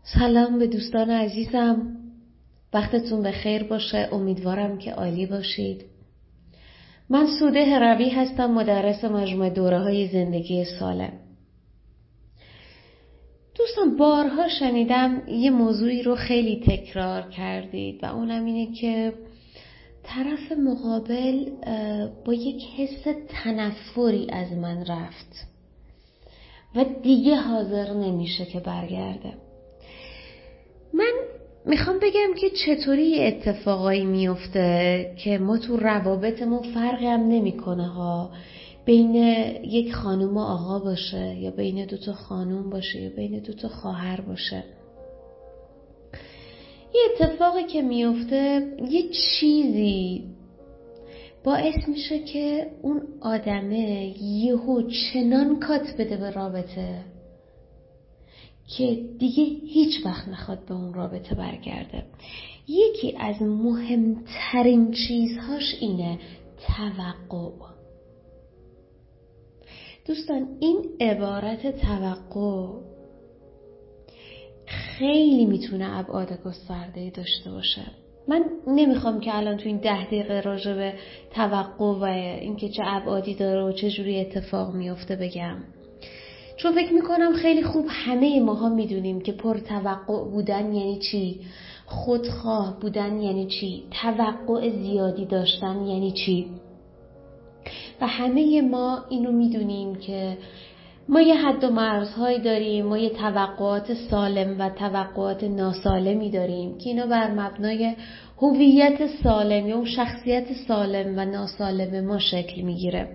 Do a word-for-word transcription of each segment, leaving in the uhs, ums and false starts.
سلام به دوستان عزیزم، وقتتون بخیر باشه. امیدوارم که عالی باشید. من سوده هروی هستم، مدرس مجموعه دوره های زندگی سالم. دوستان بارها شنیدم یه موضوعی رو خیلی تکرار کردید و اونم اینه که طرف مقابل با یک حس تنفری از من رفت و دیگه حاضر نمیشه که برگرده. من میخوام بگم که چطوری اتفاقایی میفته که ما تو روابطمون فرقی هم نمیکنه ها، بین یک خانم و آقا باشه یا بین دو تا خانم باشه یا بین دو تا خواهر باشه. یه اتفاقی که میفته، یه چیزی باعث میشه که اون آدمه یهو چنان کات بده به رابطه که دیگه هیچ وقت نخواد به اون رابطه برگرده. یکی از مهمترین چیزهاش اینه توقع. دوستان این عبارت توقع خیلی میتونه ابعاد گسترده‌ای داشته باشه. من نمیخوام که الان تو این ده دقیقه راجع به توقع و اینکه چه ابعادی داره و چه جوری اتفاق میفته بگم، چون فکر میکنم خیلی خوب همه ماها میدونیم که پر توقع بودن یعنی چی، خودخواه بودن یعنی چی، توقع زیادی داشتن یعنی چی. و همه ما اینو میدونیم که ما یه حد و مرزهایی داریم، ما یه توقعات سالم و توقعات ناسالمی داریم که اینا بر مبنای هویت سالم یا اون شخصیت سالم و ناسالم ما شکل میگیره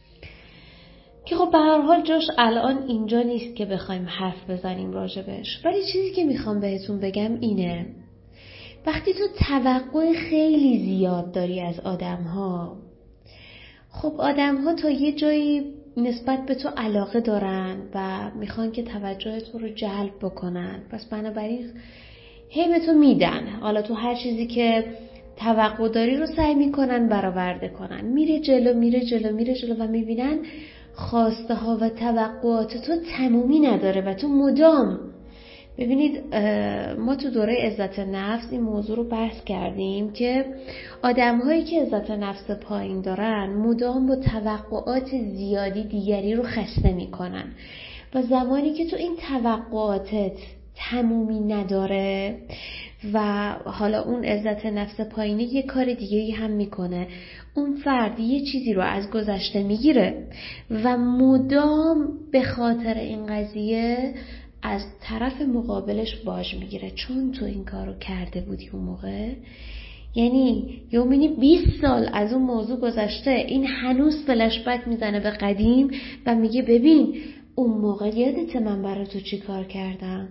که خب به هر حال جاش الان اینجا نیست که بخوایم حرف بزنیم راجبش. ولی چیزی که میخوام بهتون بگم اینه، وقتی تو توقع خیلی زیاد داری از آدم‌ها، خب آدم‌ها تا یه جایی نسبت به تو علاقه دارن و میخوان که توجه تو رو جلب بکنن، پس بنابراین هی به تو میدن. حالا تو هر چیزی که توقع داری رو سعی میکنن برآورده کنن، میره جلو میره جلو میره جلو و میبینن خواسته ها و توقعات تو تمومی نداره و تو مدام. ببینید ما تو دوره عزت نفس این موضوع رو بحث کردیم که آدم هایی که عزت نفس پایین دارن مدام با توقعات زیادی دیگری رو خسته میکنن و زمانی که تو این توقعاتت تمومی نداره و حالا اون عزت نفس پایینه یه کار دیگه‌ای هم میکنه، اون فرد یه چیزی رو از گذشته میگیره و مدام به خاطر این قضیه از طرف مقابلش باج میگیره، چون تو این کارو کرده بودی اون موقع. یعنی یومینی بیست سال از اون موضوع گذشته، این هنوز فلش بک میزنه به قدیم و میگه ببین اون موقع یادت من برای تو چی کار کردم.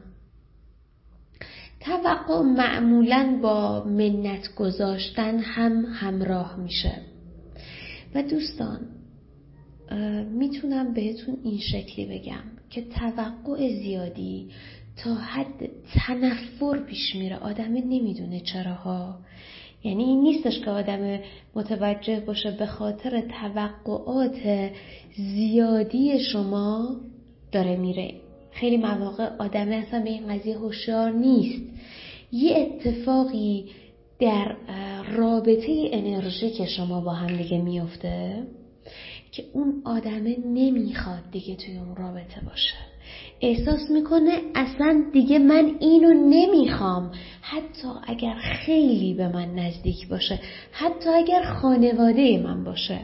توقع معمولاً با منت گذاشتن هم همراه میشه و دوستان میتونم بهتون این شکلی بگم که توقع زیادی تا حد تنفر پیش میره. آدم نمیدونه چراها، یعنی این نیستش که آدم متوجه باشه به خاطر توقعات زیادی شما داره میره. خیلی مواقع آدم اصلا به این قضیه هوشیار نیست. یه اتفاقی در رابطه انرژی که شما با هم دیگه میفته که اون آدمه نمیخواد دیگه توی اون رابطه باشه، احساس میکنه اصلا دیگه من اینو نمیخوام، حتی اگر خیلی به من نزدیک باشه، حتی اگر خانواده من باشه.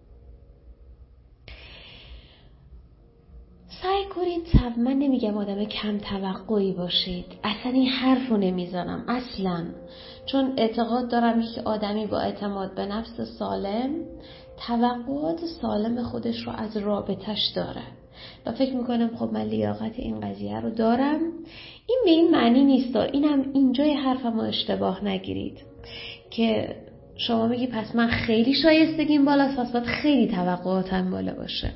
سعی کنید، من نمیگم آدم کم توقعی باشید، اصلا این حرف رو نمیزنم اصلا، چون اعتقاد دارم که آدمی با اعتماد به نفس سالم توقعات سالم خودش رو از رابطش داره و فکر میکنم خب من لیاقت این قضیه رو دارم. این به این معنی نیست، اینم اینجای حرفمو اشتباه نگیرید که شما بگی پس من خیلی شایستگیم بالاست، پس باید خیلی توقعاتم بالا باشه.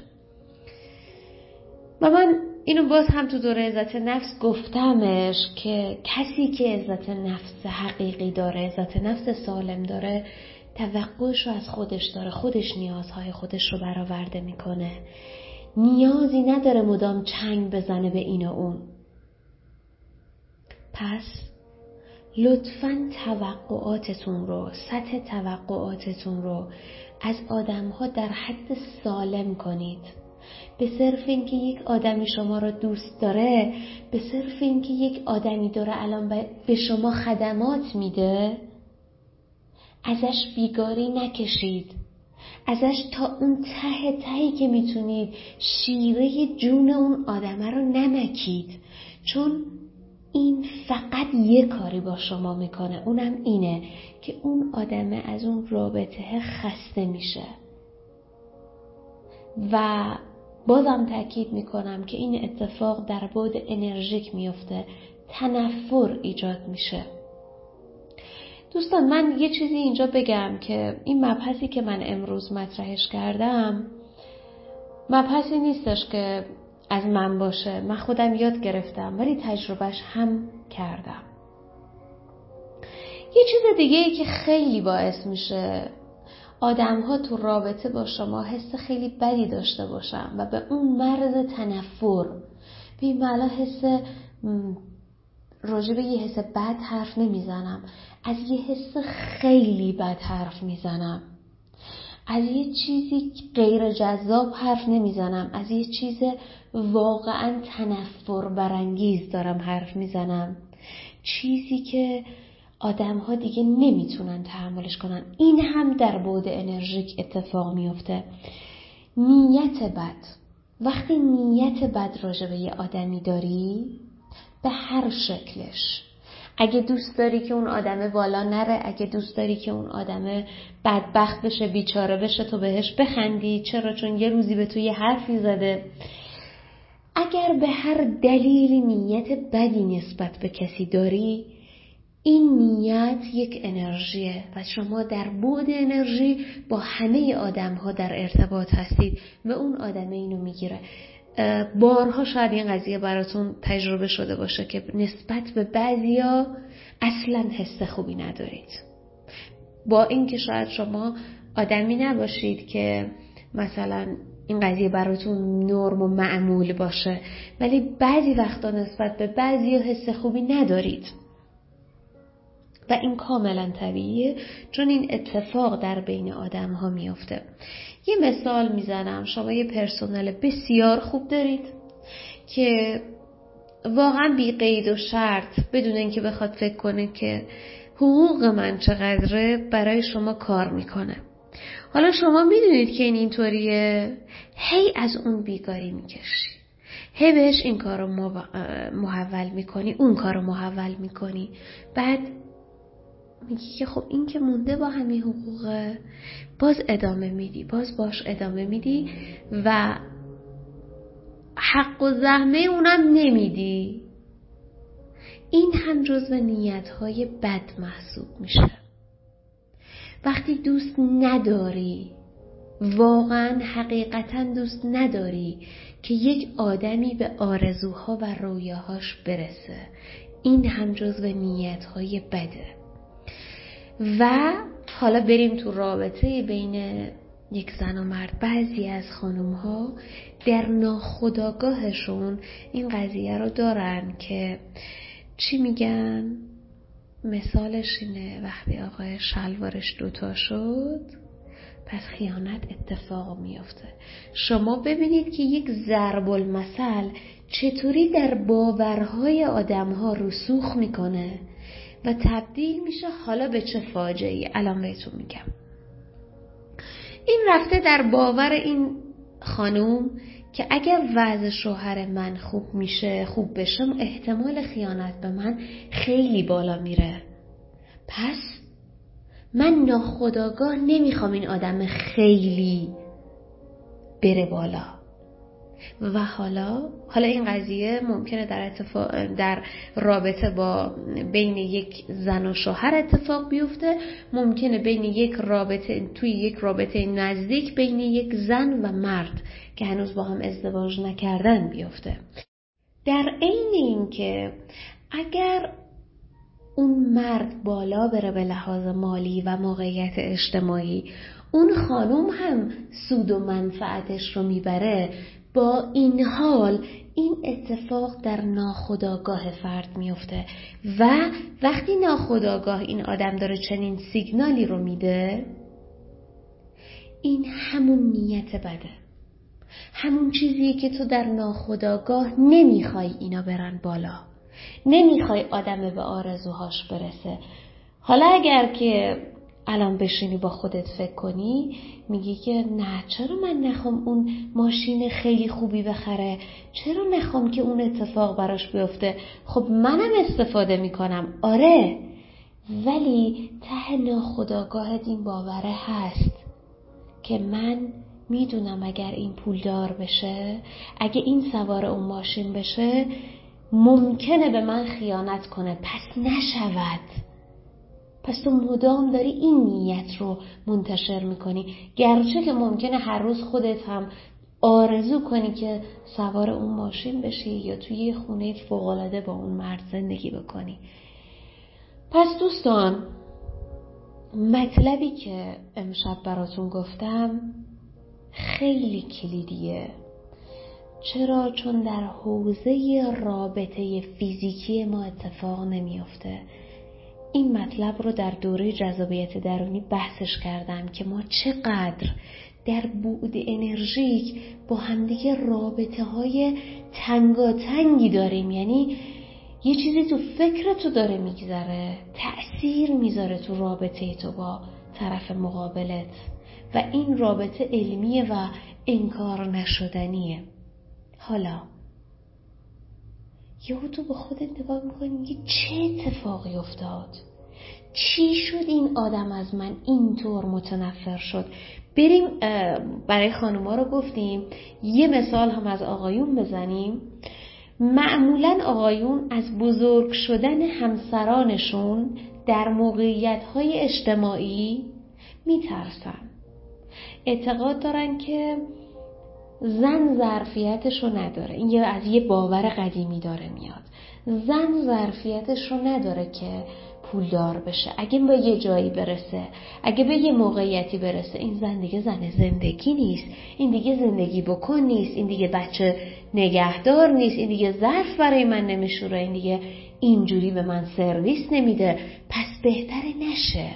و من اینو باز هم تو دوره عزت نفس گفتمش که کسی که عزت نفس حقیقی داره، عزت نفس سالم داره، توقعش رو از خودش داره، خودش نیازهای خودش رو برآورده میکنه، نیازی نداره مدام چنگ بزنه به این و اون. پس لطفاً توقعاتتون رو، سطح توقعاتتون رو از آدم‌ها در حد سالم کنید. به صرف اینکه یک آدمی شما رو دوست داره، به صرف اینکه یک آدمی داره الان به شما خدمات میده، ازش بیگاری نکشید. ازش تا اون ته تهی که میتونید شیره جون اون آدمه رو نمکید، چون این فقط یه کاری با شما میکنه، اونم اینه که اون آدمه از اون رابطه خسته میشه. و بازم تاکید میکنم که این اتفاق در بعد انرژیک میفته، تنفر ایجاد میشه. دوستان من یه چیزی اینجا بگم که این مبحثی که من امروز مطرحش کردم مبحثی نیستش که از من باشه، من خودم یاد گرفتم ولی تجربهش هم کردم. یه چیز دیگه ای که خیلی باعث میشه آدم ها تو رابطه با شما حس خیلی بدی داشته باشن و به اون مرز تنفر، به این معنا حس راجع به یه حس بد حرف نمیزنم، از یه حس خیلی بد حرف میزنم، از یه چیزی غیر جذاب حرف نمیزنم، از یه چیز واقعا تنفر برانگیز دارم حرف میزنم، چیزی که آدم ها دیگه نمیتونن تحملش کنن. این هم در بعد انرژیک اتفاق میفته. نیت بد، وقتی نیت بد راجع به یه آدمی داری به هر شکلش، اگه دوست داری که اون آدمه بالا نره، اگه دوست داری که اون آدمه بدبخت بشه، بیچاره بشه، تو بهش بخندی، چرا؟ چون یه روزی به تو یه حرفی زده. اگر به هر دلیلی نیت بدی نسبت به کسی داری، این نیت یک انرژیه و شما در بعد انرژی با همه آدم ها در ارتباط هستید و اون آدمه اینو میگیره. بارها شاید این قضیه براتون تجربه شده باشه که نسبت به بعضیا اصلا حس خوبی ندارید، با اینکه شاید شما آدمی نباشید که مثلا این قضیه براتون نرم و معمول باشه، ولی بعضی وقتا نسبت به بعضیا حس خوبی ندارید و این کاملا طبیعیه، چون این اتفاق در بین آدم ها میفته. یه مثال میزنم، شما یه پرسنل بسیار خوب دارید که واقعا بی قید و شرط بدون اینکه بخواد فکر کنه که حقوق من چقدره برای شما کار میکنه. حالا شما میدونید که این اینطوریه، هی از اون بیگاری میکشی، هی بهش این کارو محول میکنی، اون کارو محول میکنی، بعد میگی که خب این که مونده با همین حقوقه، باز ادامه میدی، باز باش ادامه میدی و حق و زحمه اونم نمیدی. این هم جزو نیت‌های بد محسوب میشه. وقتی دوست نداری، واقعا حقیقتا دوست نداری که یک آدمی به آرزوها و رویاهاش برسه، این هم جزو نیت‌های بده. و حالا بریم تو رابطه بین یک زن و مرد. بعضی از خانوم ها در ناخودآگاهشون این قضیه رو دارن که چی میگن؟ مثالش اینه وقتی آقای شلوارش دوتا شد پس خیانت اتفاق میفته. شما ببینید که یک ضرب المثل چطوری در باورهای آدم ها رسوخ میکنه و تبدیل میشه حالا به چه فاجعه‌ای. الان بهتون میگم. این رفته در باور این خانوم که اگر وضع شوهر من خوب میشه، خوب بشم، احتمال خیانت به من خیلی بالا میره. پس من ناخودآگاه نمیخوام این آدم خیلی بره بالا. و حالا حالا این قضیه ممکنه در اتفاق در رابطه با بین یک زن و شوهر اتفاق بیفته، ممکنه بین یک رابطه توی یک رابطه نزدیک بین یک زن و مرد که هنوز با هم ازدواج نکردن بیفته. در عین این که اگر اون مرد بالا بره به لحاظ مالی و موقعیت اجتماعی، اون خانم هم سود و منفعتش رو میبره. با این حال این اتفاق در ناخودآگاه فرد میفته و وقتی ناخودآگاه این آدم داره چنین سیگنالی رو میده، این همون نیت بده، همون چیزیه که تو در ناخودآگاه نمیخوای اینا برن بالا، نمیخوای آدم به آرزوهاش برسه. حالا اگر که الان بشینی با خودت فکر کنی، میگی که نه، چرا من نخوام اون ماشین خیلی خوبی بخره، چرا نخوام که اون اتفاق براش بیفته، خب منم استفاده میکنم. آره، ولی ته ناخودآگاهت این باوره هست که من میدونم اگر این پولدار بشه، اگه این سوار اون ماشین بشه، ممکنه به من خیانت کنه، پس نشود. پس تو مدام داری این نیت رو منتشر میکنی، گرچه که ممکنه هر روز خودت هم آرزو کنی که سوار اون ماشین بشی یا توی یه خونه فوق‌العاده با اون مرد زندگی بکنی. پس دوستان، مطلبی که امشب براتون گفتم خیلی کلیدیه. چرا؟ چون در حوزه رابطه فیزیکی ما اتفاق نمیافته. این مطلب رو در دوره جذابیت درونی بحثش کردم که ما چقدر در بعد انرژیک با همدیگه رابطه های تنگاتنگی داریم. یعنی یه چیزی تو فکر تو داره میگذره، تأثیر میذاره تو رابطه تو با طرف مقابلت و این رابطه علمیه و انکار نشدنیه. حالا یهو تو به خودت نگاه میکنی، میگی چه اتفاقی افتاد؟ چی شد این آدم از من اینطور متنفر شد؟ بریم برای خانوما رو گفتیم، یه مثال هم از آقایون بزنیم. معمولاً آقایون از بزرگ شدن همسرانشون در موقعیت‌های اجتماعی میترسن. اعتقاد دارن که زن ظرفیتش رو نداره. این یه از یه باور قدیمی داره میاد. زن ظرفیتش رو نداره که پولدار بشه. اگه به یه جایی برسه، اگه به یه موقعیتی برسه، این زن دیگه زن زندگی نیست، این دیگه زندگی بکن نیست، این دیگه بچه نگهدار نیست، این دیگه ظرف برای من نمیشوره، این دیگه اینجوری به من سرویس نمیده، پس بهتره نشه.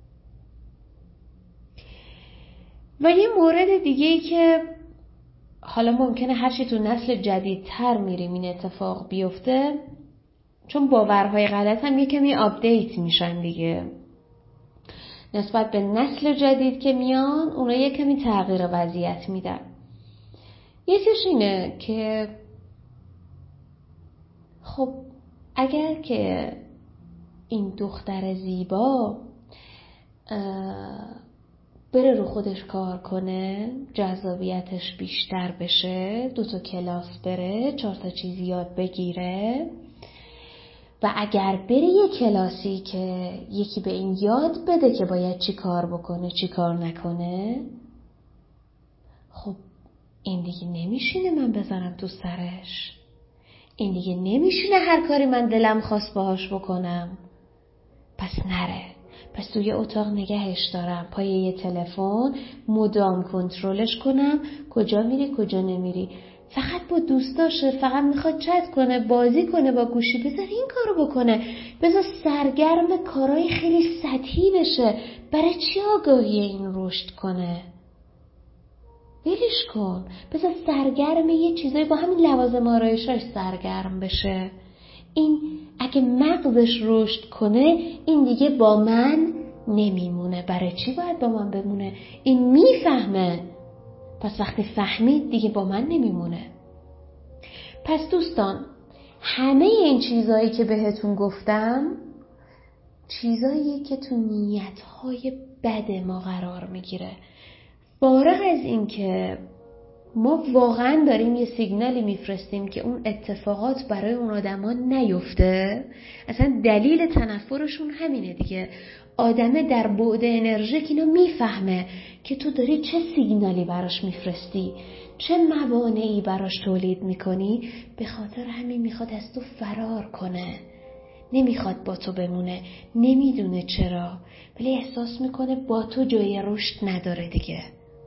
و یه مورد دیگه ای که حالا ممکنه هرچی تو نسل جدیدتر میریم این اتفاق بیفته، چون باورهای غلط هم یه کمی آپدیت میشن دیگه نسبت به نسل جدید که میان، اونا یه کمی تغییر وضعیت میدن. یکیش اینه که خب اگر که این دختر زیبا بره رو خودش کار کنه، جذابیتش بیشتر بشه، دو تا کلاس بره، چهار تا چیز یاد بگیره، و اگر بره یه کلاسی که یکی به این یاد بده که باید چی کار بکنه چی کار نکنه، خب این دیگه نمیشینه من بزنم تو سرش، این دیگه نمیشینه هر کاری من دلم خواست باهاش بکنم. پس نره، پس توی اتاق نگهش دارم، پای یه تلفن مدام کنترلش کنم، کجا میری کجا نمیری، فقط با دوستاشه، فقط میخواد چت کنه، بازی کنه با گوشی، بذار این کارو بکنه، بذار سرگرم کارهای خیلی سطحی بشه. برای چی آگاهی این رشد کنه؟ ولش کن، بذار سرگرم یه چیزایی با همین لوازم آرایشش سرگرم بشه. این اگه مغزش رشد کنه، این دیگه با من نمیمونه. برای چی باید با من بمونه؟ این میفهمه، پس وقتی فهمید دیگه با من نمیمونه. پس دوستان، همه این چیزایی که بهتون گفتم چیزایی که تو نیتهای بد ما قرار میگیره. فارغ از این که ما واقعا داریم یه سیگنالی میفرستیم که اون اتفاقات برای اون آدما نیفته، اصلا دلیل تنفرشون همینه دیگه. آدمه در بعد انرژیک اینو میفهمه که تو داری چه سیگنالی براش میفرستی، چه موانعی براش تولید میکنی، به خاطر همین میخواد از تو فرار کنه، نمیخواد با تو بمونه، نمیدونه چرا، ولی احساس میکنه با تو جای رشد نداره دیگه.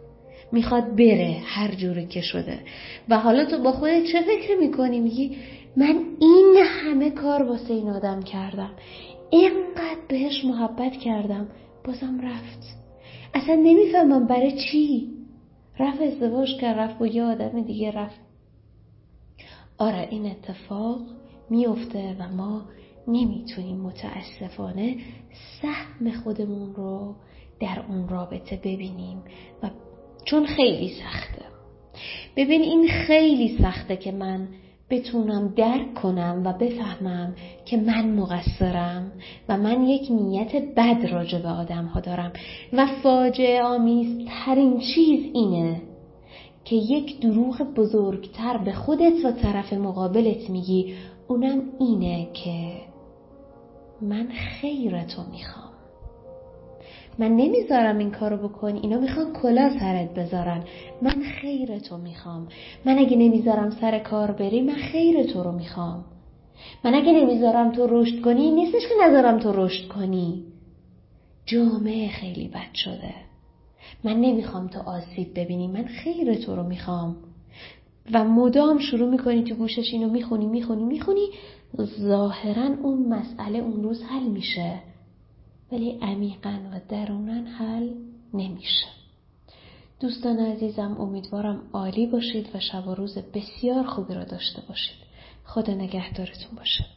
میخواد بره هر جوری که شده. و حالا تو با خودت چه فکر میکنی؟ میگی من این همه کار واسه این آدم کردم، اینقدر بهش محبت کردم، بازم رفت. اصلا نمیفهمم برای چی رفت. ازدواج کرد، رفت با یه آدم دیگه رفت. آره این اتفاق میفته و ما نمیتونیم متاسفانه سهم خودمون رو در اون رابطه ببینیم و چون خیلی سخته. ببین این خیلی سخته که من بتونم درک کنم و بفهمم که من مقصرم و من یک نیت بد راجع به آدم ها دارم و فاجعه آمیز ترین چیز اینه که یک دروغ بزرگتر به خودت و طرف مقابلت میگی، اونم اینه که من خیرتو میخوام، من نمیذارم این کارو بکنی، اینا میخوان کلاه سرت بذارن، من خیرتو میخوام، من اگه نمیذارم سر کار بری من خیرتو رو میخوام، من اگه نمیذارم تو رشد کنی نیستش که نذارم تو رشد کنی. جامعه خیلی بد شده، من نمیخوام تو آسیب ببینی، من خیرتو رو میخوام. و مدام شروع میکنی تو گوشش اینو میخونی میخونی میخونی ظاهرا اون مسئله اون روز حل میشه ولی عمیقاً و دروناً حل نمیشه. دوستان عزیزم امیدوارم عالی باشید و شب و روز بسیار خوبی را داشته باشید. خدا نگهدارتون باشه.